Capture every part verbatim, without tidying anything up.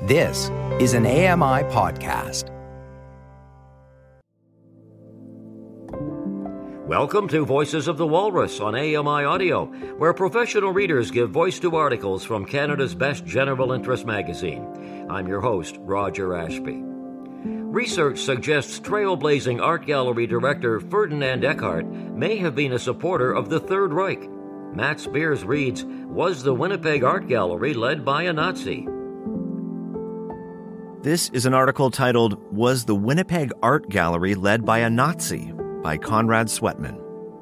This is an A M I podcast. Welcome to Voices of the Walrus on A M I Audio, where professional readers give voice to articles from Canada's best general interest magazine. I'm your host, Roger Ashby. Research suggests trailblazing art gallery director Ferdinand Eckhart may have been a supporter of the Third Reich. Matt Spears reads, "Was the Winnipeg Art Gallery led by a Nazi?" This is an article titled, "Was the Winnipeg Art Gallery Led by a Nazi?" by Conrad Sweatman.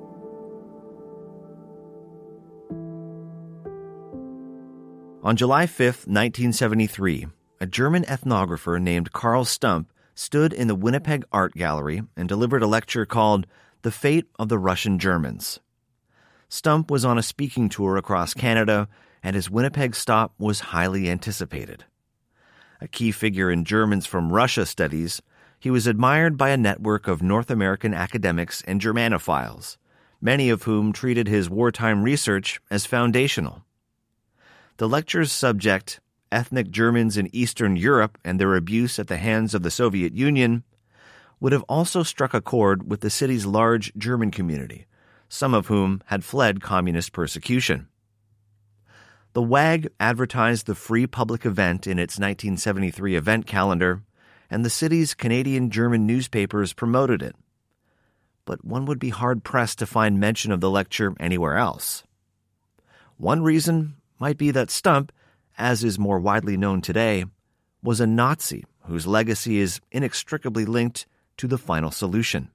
On July fifth, nineteen seventy-three, a German ethnographer named Karl Stump stood in the Winnipeg Art Gallery and delivered a lecture called The Fate of the Russian Germans. Stump was on a speaking tour across Canada, and his Winnipeg stop was highly anticipated. A key figure in Germans from Russia studies, he was admired by a network of North American academics and Germanophiles, many of whom treated his wartime research as foundational. The lecture's subject, ethnic Germans in Eastern Europe and their abuse at the hands of the Soviet Union, would have also struck a chord with the city's large German community, some of whom had fled communist persecution. The W A G advertised the free public event in its nineteen seventy-three event calendar, and the city's Canadian-German newspapers promoted it. But one would be hard-pressed to find mention of the lecture anywhere else. One reason might be that Stump, as is more widely known today, was a Nazi whose legacy is inextricably linked to the final solution.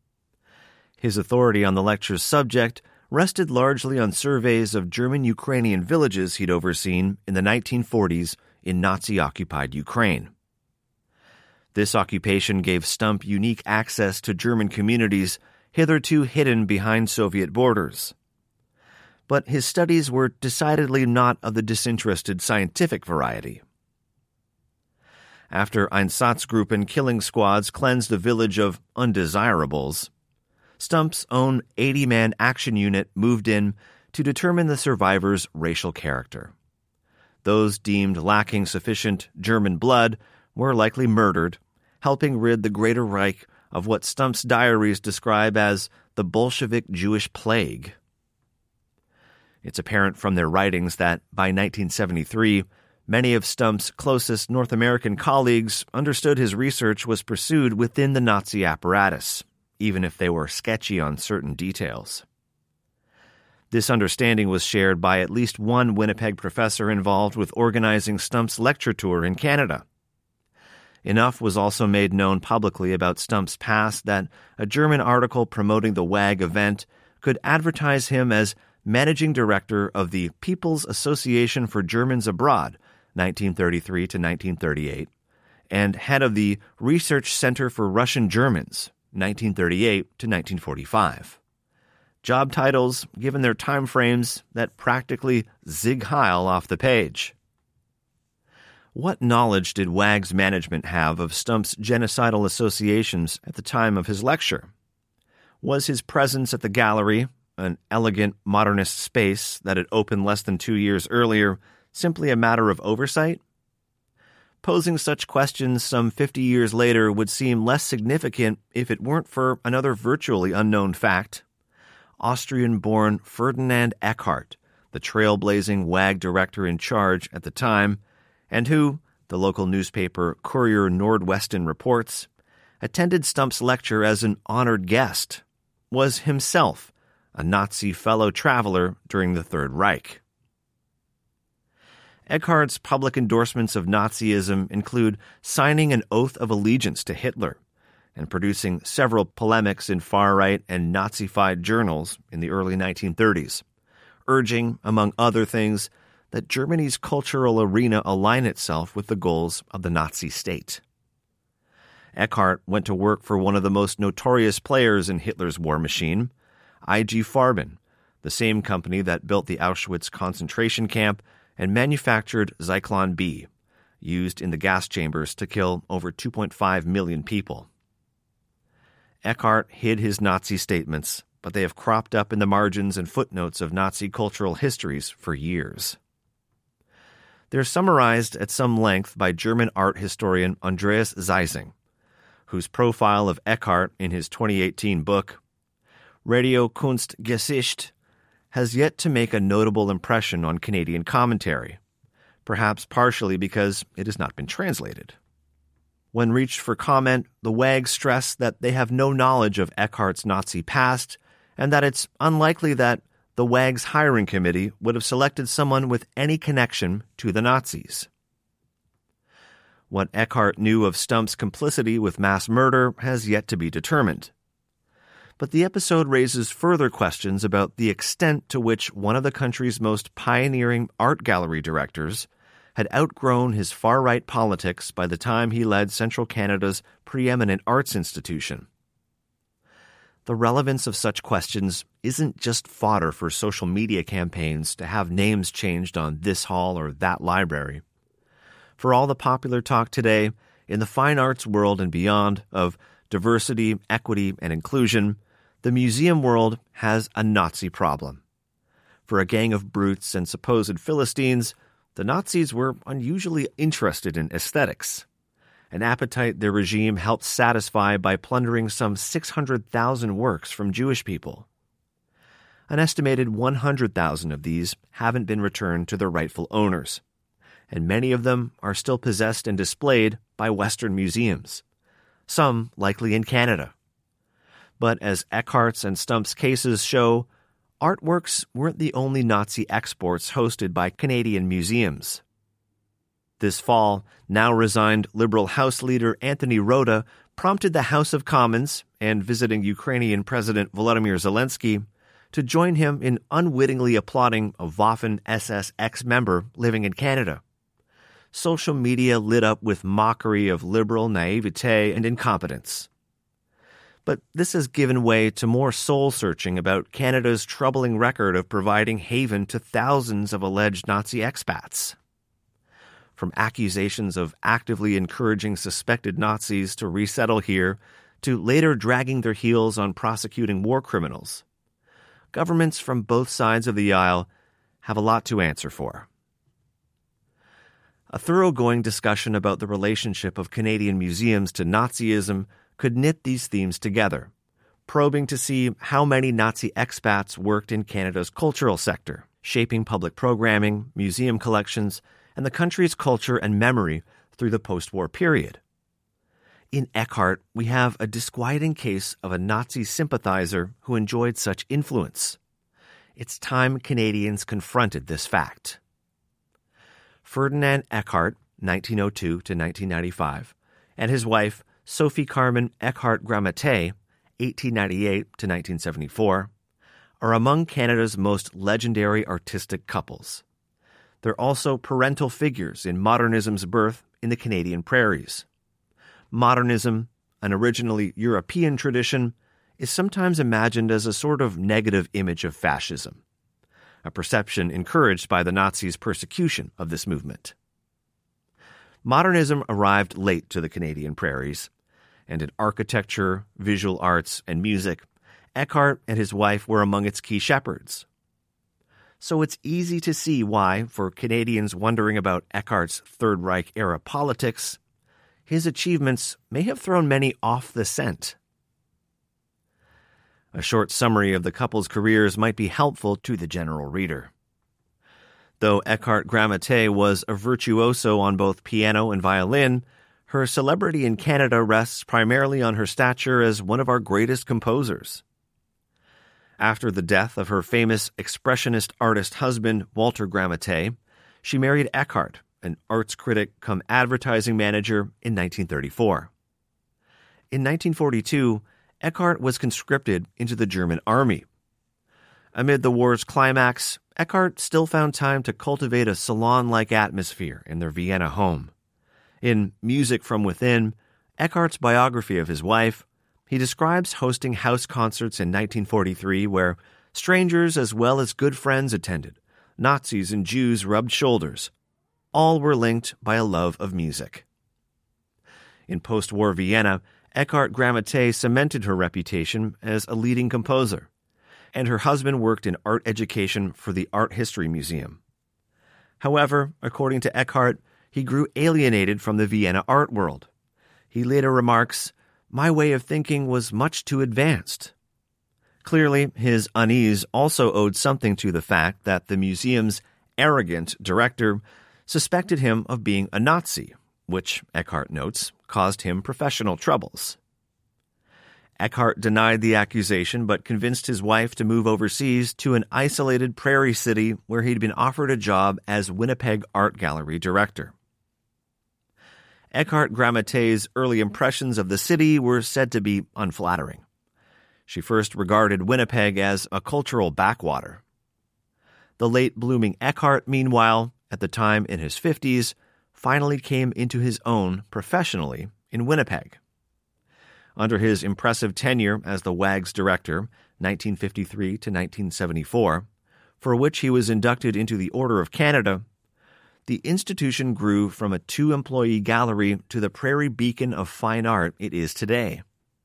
His authority on the lecture's subject rested largely on surveys of German-Ukrainian villages he'd overseen in the nineteen forties in Nazi-occupied Ukraine. This occupation gave Stump unique access to German communities hitherto hidden behind Soviet borders. But his studies were decidedly not of the disinterested scientific variety. After Einsatzgruppen killing squads cleansed the village of undesirables, Stump's own eighty-man action unit moved in to determine the survivors' racial character. Those deemed lacking sufficient German blood were likely murdered, helping rid the Greater Reich of what Stump's diaries describe as the Bolshevik Jewish plague. It's apparent from their writings that by nineteen seventy-three, many of Stump's closest North American colleagues understood his research was pursued within the Nazi apparatus, even if they were sketchy on certain details. This understanding was shared by at least one Winnipeg professor involved with organizing Stump's lecture tour in Canada. Enough was also made known publicly about Stump's past that a German article promoting the W A G event could advertise him as managing director of the People's Association for Germans Abroad, nineteen thirty-three to nineteen thirty-eight, and head of the Research Center for Russian Germans, nineteen thirty-eight to nineteen forty-five. Job titles, given their time frames, that practically zig heil off the page. What knowledge did W A G's management have of Stump's genocidal associations at the time of his lecture? Was his presence at the gallery, an elegant modernist space that had opened less than two years earlier, simply a matter of oversight? Posing such questions some fifty years later would seem less significant if it weren't for another virtually unknown fact. Austrian-born Ferdinand Eckhart, the trailblazing W A G director in charge at the time, and who, the local newspaper Courier Nordwesten reports, attended Stump's lecture as an honored guest, was himself a Nazi fellow traveler during the Third Reich. Eckhart's public endorsements of Nazism include signing an oath of allegiance to Hitler and producing several polemics in far-right and Nazified journals in the early nineteen thirties, urging, among other things, that Germany's cultural arena align itself with the goals of the Nazi state. Eckhart went to work for one of the most notorious players in Hitler's war machine, I G Farben, the same company that built the Auschwitz concentration camp and manufactured Zyklon B, used in the gas chambers to kill over two point five million people. Eckhart hid his Nazi statements, but they have cropped up in the margins and footnotes of Nazi cultural histories for years. They're summarized at some length by German art historian Andreas Zeising, whose profile of Eckhart in his twenty eighteen book, Radiokunstgeschichte, has yet to make a notable impression on Canadian commentary, perhaps partially because it has not been translated. When reached for comment, the wags stress that they have no knowledge of Eckhart's Nazi past and that it's unlikely that the wags hiring committee would have selected someone with any connection to the Nazis. What Eckhart knew of Stump's complicity with mass murder has yet to be determined. But the episode raises further questions about the extent to which one of the country's most pioneering art gallery directors had outgrown his far-right politics by the time he led Central Canada's preeminent arts institution. The relevance of such questions isn't just fodder for social media campaigns to have names changed on this hall or that library. For all the popular talk today, in the fine arts world and beyond, of diversity, equity, and inclusion, the museum world has a Nazi problem. For a gang of brutes and supposed Philistines, the Nazis were unusually interested in aesthetics, an appetite their regime helped satisfy by plundering some six hundred thousand works from Jewish people. An estimated one hundred thousand of these haven't been returned to their rightful owners, and many of them are still possessed and displayed by Western museums, some likely in Canada. But as Eckhart's and Stump's cases show, artworks weren't the only Nazi exports hosted by Canadian museums. This fall, now resigned Liberal House leader Anthony Rota prompted the House of Commons and visiting Ukrainian President Volodymyr Zelensky to join him in unwittingly applauding a Waffen-S S ex-member living in Canada. Social media lit up with mockery of liberal naivete and incompetence. But this has given way to more soul-searching about Canada's troubling record of providing haven to thousands of alleged Nazi expats. From accusations of actively encouraging suspected Nazis to resettle here, to later dragging their heels on prosecuting war criminals, governments from both sides of the aisle have a lot to answer for. A thoroughgoing discussion about the relationship of Canadian museums to Nazism could knit these themes together, probing to see how many Nazi expats worked in Canada's cultural sector, shaping public programming, museum collections, and the country's culture and memory through the post-war period. In Eckhart, we have a disquieting case of a Nazi sympathizer who enjoyed such influence. It's time Canadians confronted this fact. Ferdinand Eckhart, nineteen oh two to nineteen ninety-five, and his wife, Sophie Carmen Eckhart Gramate, eighteen ninety-eight to nineteen seventy-four, are among Canada's most legendary artistic couples. They're also parental figures in modernism's birth in the Canadian prairies. Modernism, an originally European tradition, is sometimes imagined as a sort of negative image of fascism, a perception encouraged by the Nazis' persecution of this movement. Modernism arrived late to the Canadian prairies, and in architecture, visual arts, and music, Eckhart and his wife were among its key shepherds. So it's easy to see why, for Canadians wondering about Eckhart's Third Reich-era politics, his achievements may have thrown many off the scent. A short summary of the couple's careers might be helpful to the general reader. Though Eckhart Gramate was a virtuoso on both piano and violin, her celebrity in Canada rests primarily on her stature as one of our greatest composers. After the death of her famous expressionist artist husband, Walter Gramate, she married Eckhart, an arts critic cum advertising manager, in nineteen thirty-four. In nineteen forty-two, Eckhart was conscripted into the German army. Amid the war's climax, Eckhart still found time to cultivate a salon-like atmosphere in their Vienna home. In Music from Within, Eckhart's biography of his wife, he describes hosting house concerts in nineteen forty-three where strangers as well as good friends attended, Nazis and Jews rubbed shoulders. All were linked by a love of music. In post-war Vienna, Eckhart Gramate cemented her reputation as a leading composer, and her husband worked in art education for the Art History Museum. However, according to Eckhart, he grew alienated from the Vienna art world. He later remarks, "My way of thinking was much too advanced." Clearly, his unease also owed something to the fact that the museum's arrogant director suspected him of being a Nazi, which, Eckhart notes, caused him professional troubles. Eckhart denied the accusation but convinced his wife to move overseas to an isolated prairie city where he'd been offered a job as Winnipeg Art Gallery director. Eckhart Grammatei's early impressions of the city were said to be unflattering. She first regarded Winnipeg as a cultural backwater. The late blooming Eckhart, meanwhile, at the time in his fifties, finally came into his own professionally in Winnipeg. Under his impressive tenure as the W A G's director, nineteen fifty-three to nineteen seventy-four, for which he was inducted into the Order of Canada, the institution grew from a two-employee gallery to the prairie beacon of fine art it is today.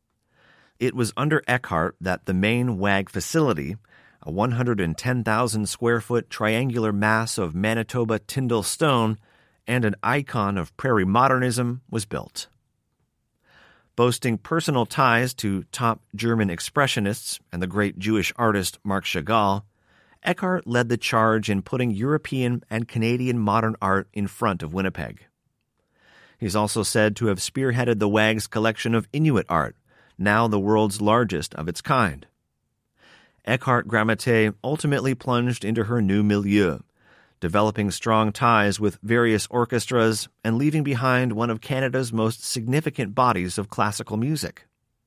It was under Eckhart that the main W A G facility, a one hundred ten thousand square foot triangular mass of Manitoba Tyndall stone and an icon of prairie modernism, was built. Boasting personal ties to top German expressionists and the great Jewish artist Marc Chagall, Eckhart led the charge in putting European and Canadian modern art in front of Winnipeg. He's also said to have spearheaded the W A G's collection of Inuit art, now the world's largest of its kind. Eckhart Grammatei ultimately plunged into her new milieu, developing strong ties with various orchestras and leaving behind one of Canada's most significant bodies of classical music.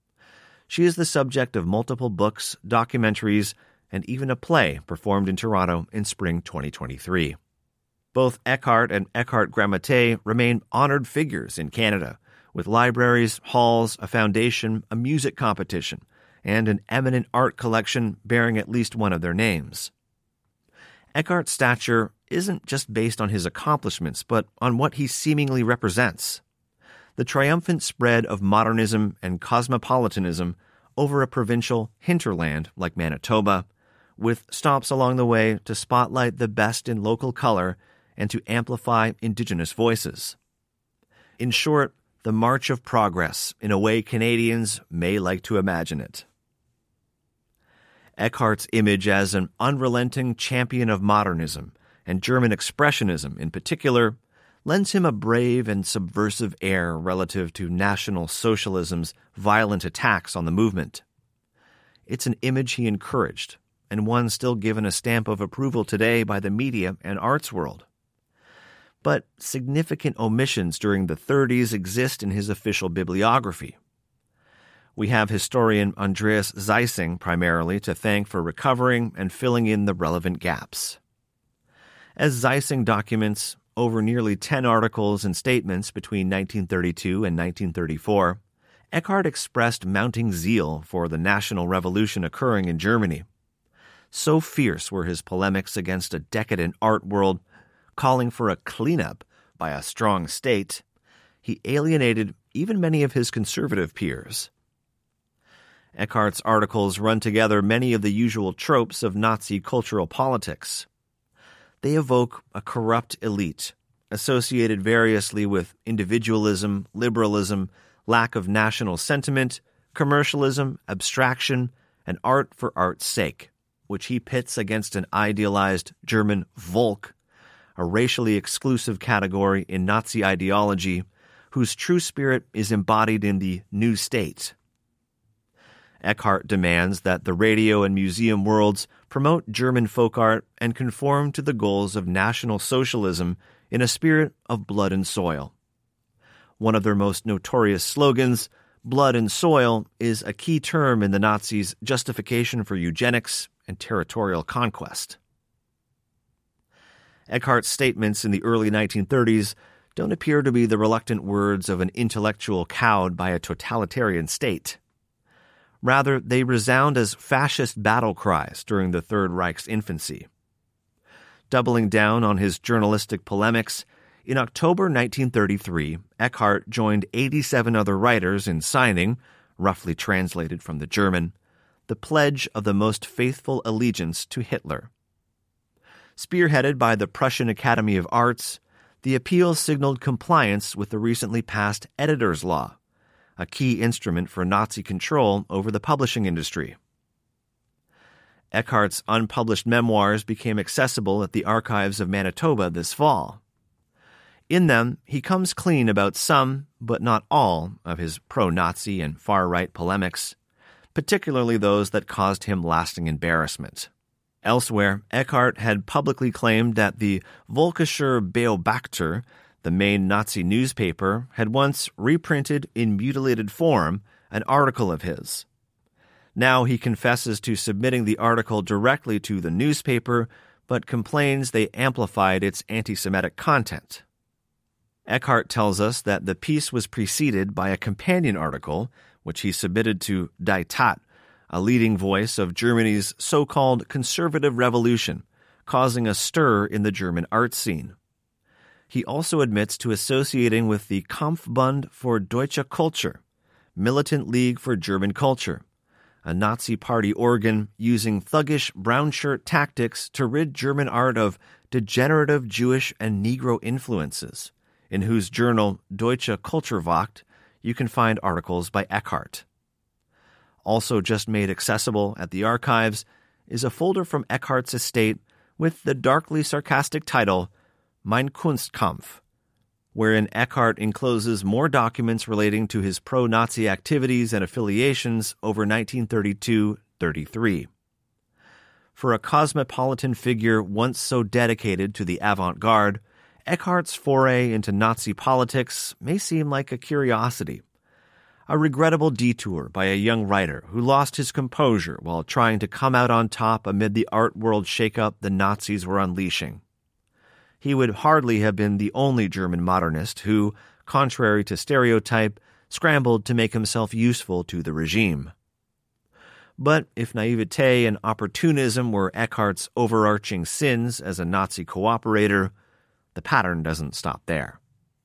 She is the subject of multiple books, documentaries, and even a play performed in Toronto in spring twenty twenty-three. Both Eckhart and Eckhart Grammatei remain honored figures in Canada, with libraries, halls, a foundation, a music competition, and an eminent art collection bearing at least one of their names. Eckhart's stature isn't just based on his accomplishments, but on what he seemingly represents: the triumphant spread of modernism and cosmopolitanism over a provincial hinterland like Manitoba, with stops along the way to spotlight the best in local color and to amplify Indigenous voices. In short, the march of progress in a way Canadians may like to imagine it. Eckhart's image as an unrelenting champion of modernism, and German expressionism in particular, lends him a brave and subversive air relative to National Socialism's violent attacks on the movement. It's an image he encouraged, and one still given a stamp of approval today by the media and arts world. But significant omissions during the thirties exist in his official bibliography. We have historian Andreas Zeising primarily to thank for recovering and filling in the relevant gaps. As Zeising documents, over nearly ten articles and statements between nineteen thirty-two and nineteen thirty-four, Eckhart expressed mounting zeal for the national revolution occurring in Germany. So fierce were his polemics against a decadent art world, calling for a cleanup by a strong state, he alienated even many of his conservative peers. Eckhart's articles run together many of the usual tropes of Nazi cultural politics. They evoke a corrupt elite, associated variously with individualism, liberalism, lack of national sentiment, commercialism, abstraction, and art for art's sake, which he pits against an idealized German Volk, a racially exclusive category in Nazi ideology whose true spirit is embodied in the New State. Eckhart demands that the radio and museum worlds promote German folk art and conform to the goals of National Socialism in a spirit of blood and soil. One of their most notorious slogans, blood and soil, is a key term in the Nazis' justification for eugenics and territorial conquest. Eckhart's statements in the early nineteen thirties don't appear to be the reluctant words of an intellectual cowed by a totalitarian state. Rather, they resound as fascist battle cries during the Third Reich's infancy. Doubling down on his journalistic polemics, in October nineteen thirty-three, Eckhart joined eighty-seven other writers in signing, roughly translated from the German, the pledge of the most faithful allegiance to Hitler. Spearheaded by the Prussian Academy of Arts, the appeal signaled compliance with the recently passed editor's law, a key instrument for Nazi control over the publishing industry. Eckhart's unpublished memoirs became accessible at the Archives of Manitoba this fall. In them, he comes clean about some, but not all, of his pro-Nazi and far-right polemics, particularly those that caused him lasting embarrassment. Elsewhere, Eckhart had publicly claimed that the Völkischer Beobachter, the main Nazi newspaper, had once reprinted in mutilated form an article of his. Now he confesses to submitting the article directly to the newspaper, but complains they amplified its anti-Semitic content. Eckhart tells us that the piece was preceded by a companion article, which he submitted to Die Tat, a leading voice of Germany's so-called conservative revolution, causing a stir in the German art scene. He also admits to associating with the Kampfbund für Deutsche Kultur, Militant League for German Culture, a Nazi party organ using thuggish brown shirt tactics to rid German art of degenerative Jewish and Negro influences, in whose journal Deutsche Kulturwoche you can find articles by Eckhart. Also just made accessible at the archives is a folder from Eckhart's estate with the darkly sarcastic title Mein Kunstkampf, wherein Eckhart encloses more documents relating to his pro-Nazi activities and affiliations over nineteen thirty-two thirty-three. For a cosmopolitan figure once so dedicated to the avant-garde, Eckhart's foray into Nazi politics may seem like a curiosity, a regrettable detour by a young writer who lost his composure while trying to come out on top amid the art world shakeup the Nazis were unleashing. He would hardly have been the only German modernist who, contrary to stereotype, scrambled to make himself useful to the regime. But if naivete and opportunism were Eckhart's overarching sins as a Nazi cooperator, the pattern doesn't stop there.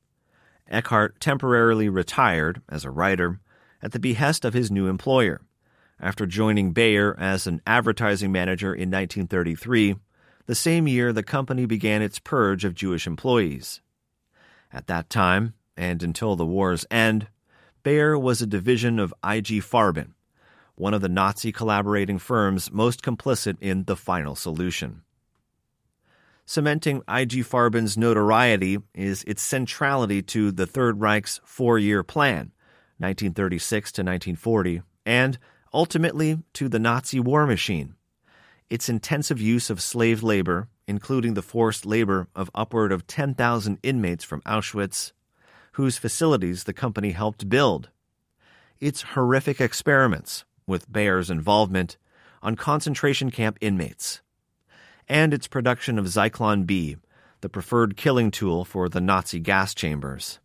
Eckhart temporarily retired as a writer at the behest of his new employer, after joining Bayer as an advertising manager in nineteen thirty-three, the same year the company began its purge of Jewish employees. At that time, and until the war's end, Bayer was a division of I G Farben, one of the Nazi collaborating firms most complicit in the final solution. Cementing I G Farben's notoriety is its centrality to the Third Reich's four-year plan, nineteen thirty-six to nineteen forty, and, ultimately, to the Nazi war machine. Its intensive use of slave labor, including the forced labor of upward of ten thousand inmates from Auschwitz, whose facilities the company helped build. Its horrific experiments, with Bayer's involvement, on concentration camp inmates, and its production of Zyklon B, the preferred killing tool for the Nazi gas chambers.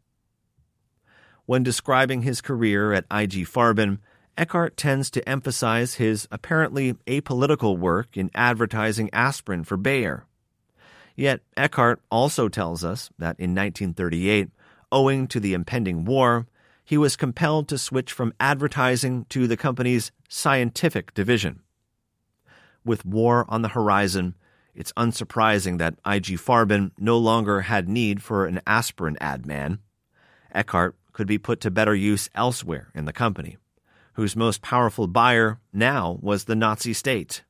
When describing his career at I G Farben, Eckhart tends to emphasize his apparently apolitical work in advertising aspirin for Bayer. Yet Eckhart also tells us that in nineteen thirty-eight, owing to the impending war, he was compelled to switch from advertising to the company's scientific division. With war on the horizon, it's unsurprising that I G Farben no longer had need for an aspirin ad man. Eckhart could be put to better use elsewhere in the company, whose most powerful buyer now was the Nazi state.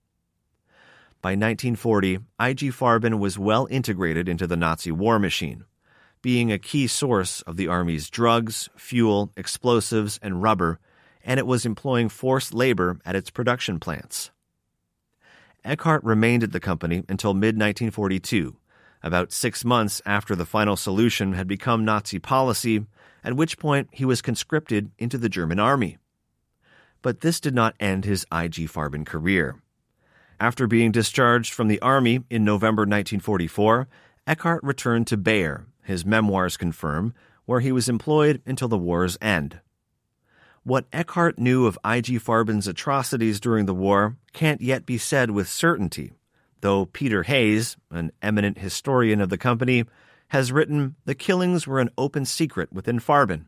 By nineteen forty, I G Farben was well integrated into the Nazi war machine, being a key source of the army's drugs, fuel, explosives, and rubber, and it was employing forced labor at its production plants. Eckhart remained at the company until mid nineteen forty-two, about six months after the final solution had become Nazi policy, at which point he was conscripted into the German army. But this did not end his I G Farben career. After being discharged from the army in November nineteen forty-four, Eckhart returned to Bayer, his memoirs confirm, where he was employed until the war's end. What Eckhart knew of I G Farben's atrocities during the war can't yet be said with certainty, though Peter Hayes, an eminent historian of the company, has written the killings were an open secret within Farben.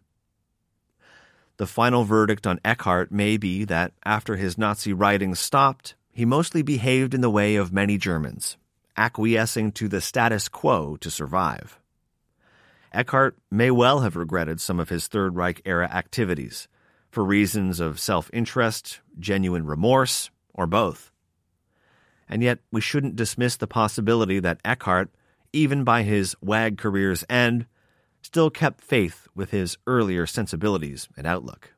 The final verdict on Eckhart may be that after his Nazi writings stopped, he mostly behaved in the way of many Germans, acquiescing to the status quo to survive. Eckhart may well have regretted some of his Third Reich-era activities, for reasons of self-interest, genuine remorse, or both. And yet we shouldn't dismiss the possibility that Eckhart, even by his W A G career's end, still kept faith with his earlier sensibilities and outlook.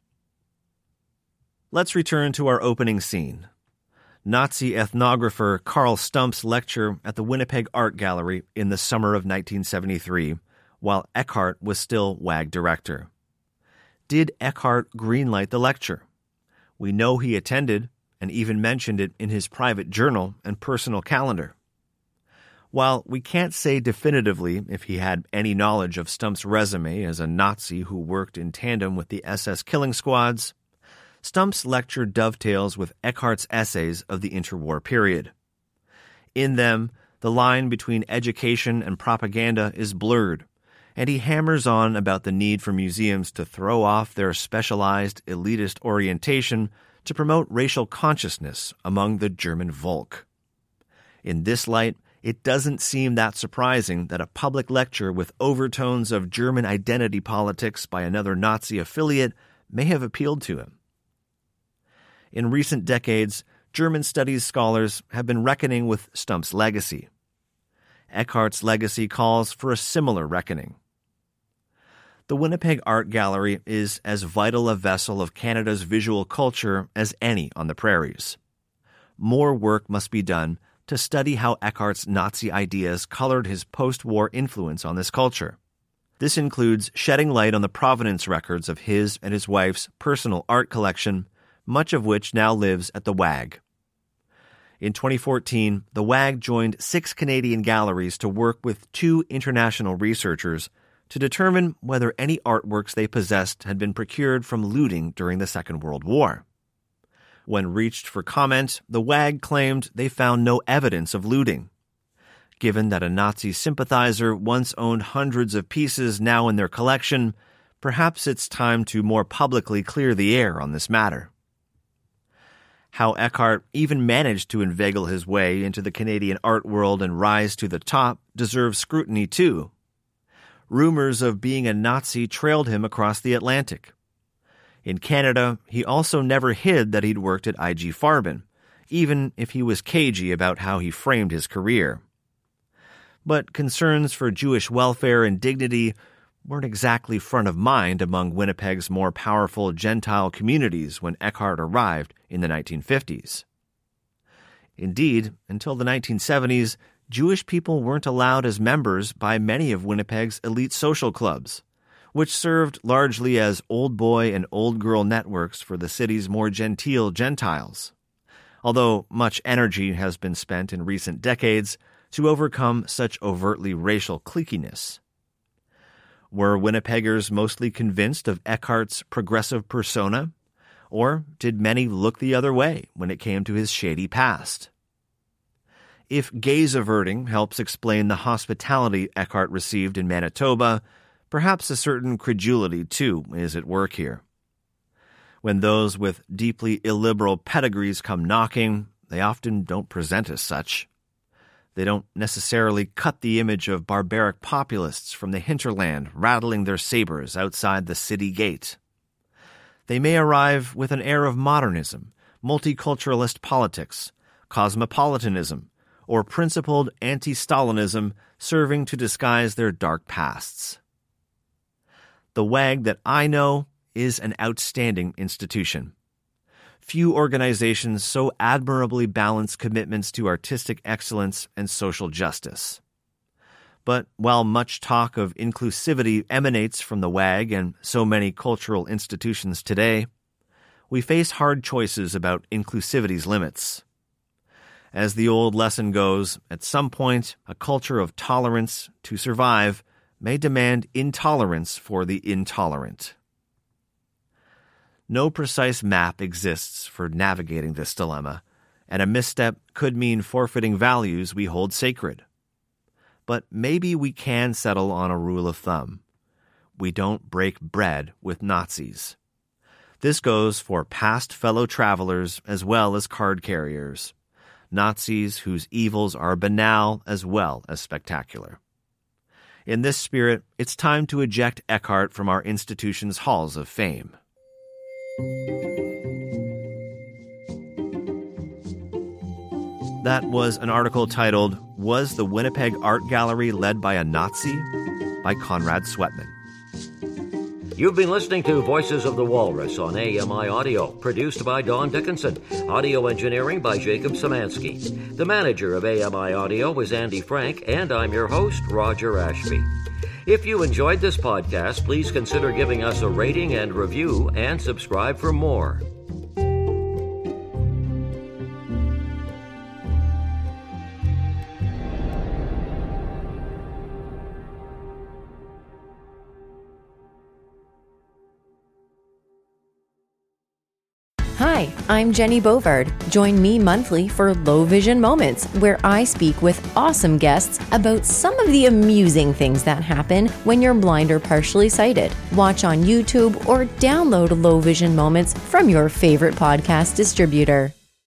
Let's return to our opening scene. Nazi ethnographer Carl Stumpf's lecture at the Winnipeg Art Gallery in the summer of nineteen seventy-three, while Eckhart was still W A G director. Did Eckhart greenlight the lecture? We know he attended and even mentioned it in his private journal and personal calendar. While we can't say definitively if he had any knowledge of Stumpf's resume as a Nazi who worked in tandem with the S S killing squads, Stumpf's lecture dovetails with Eckhart's essays of the interwar period. In them, the line between education and propaganda is blurred, and he hammers on about the need for museums to throw off their specialized elitist orientation to promote racial consciousness among the German Volk. In this light, it doesn't seem that surprising that a public lecture with overtones of German identity politics by another Nazi affiliate may have appealed to him. In recent decades, German studies scholars have been reckoning with Stumpf's legacy. Eckhart's legacy calls for a similar reckoning. The Winnipeg Art Gallery is as vital a vessel of Canada's visual culture as any on the prairies. More work must be done to study how Eckhart's Nazi ideas colored his post-war influence on this culture. This includes shedding light on the provenance records of his and his wife's personal art collection, much of which now lives at the W A G. In twenty fourteen, the W A G joined six Canadian galleries to work with two international researchers to determine whether any artworks they possessed had been procured from looting during the Second World War. When reached for comment, the W A G claimed they found no evidence of looting. Given that a Nazi sympathizer once owned hundreds of pieces now in their collection, perhaps it's time to more publicly clear the air on this matter. How Eckhart even managed to inveigle his way into the Canadian art world and rise to the top deserves scrutiny too. Rumors of being a Nazi trailed him across the Atlantic. In Canada, he also never hid that he'd worked at I G Farben, even if he was cagey about how he framed his career. But concerns for Jewish welfare and dignity weren't exactly front of mind among Winnipeg's more powerful Gentile communities when Eckhart arrived in the nineteen fifties. Indeed, until the nineteen seventies, Jewish people weren't allowed as members by many of Winnipeg's elite social clubs, which served largely as old boy and old girl networks for the city's more genteel Gentiles, although much energy has been spent in recent decades to overcome such overtly racial cliquiness. Were Winnipeggers mostly convinced of Eckhart's progressive persona, or did many look the other way when it came to his shady past? If gaze averting helps explain the hospitality Eckhart received in Manitoba, perhaps a certain credulity, too, is at work here. When those with deeply illiberal pedigrees come knocking, they often don't present as such. They don't necessarily cut the image of barbaric populists from the hinterland rattling their sabers outside the city gate. They may arrive with an air of modernism, multiculturalist politics, cosmopolitanism, or principled anti-Stalinism serving to disguise their dark pasts. The W A G that I know is an outstanding institution. Few organizations so admirably balance commitments to artistic excellence and social justice. But while much talk of inclusivity emanates from the W A G and so many cultural institutions today, we face hard choices about inclusivity's limits. As the old lesson goes, at some point, a culture of tolerance, to survive, may demand intolerance for the intolerant. No precise map exists for navigating this dilemma, and a misstep could mean forfeiting values we hold sacred. But maybe we can settle on a rule of thumb. We don't break bread with Nazis. This goes for past fellow travelers as well as card carriers. Nazis whose evils are banal as well as spectacular. In this spirit, it's time to eject Eckhart from our institution's halls of fame. That was an article titled, "Was the Winnipeg Art Gallery Led by a Nazi?" by Conrad Sweatman. You've been listening to Voices of the Walrus on A M I Audio, produced by Don Dickinson, audio engineering by Jacob Szymanski. The manager of A M I Audio is Andy Frank, and I'm your host, Roger Ashby. If you enjoyed this podcast, please consider giving us a rating and review, and subscribe for more. Hi, I'm Jenny Bovard. Join me monthly for Low Vision Moments, where I speak with awesome guests about some of the amusing things that happen when you're blind or partially sighted. Watch on YouTube or download Low Vision Moments from your favorite podcast distributor.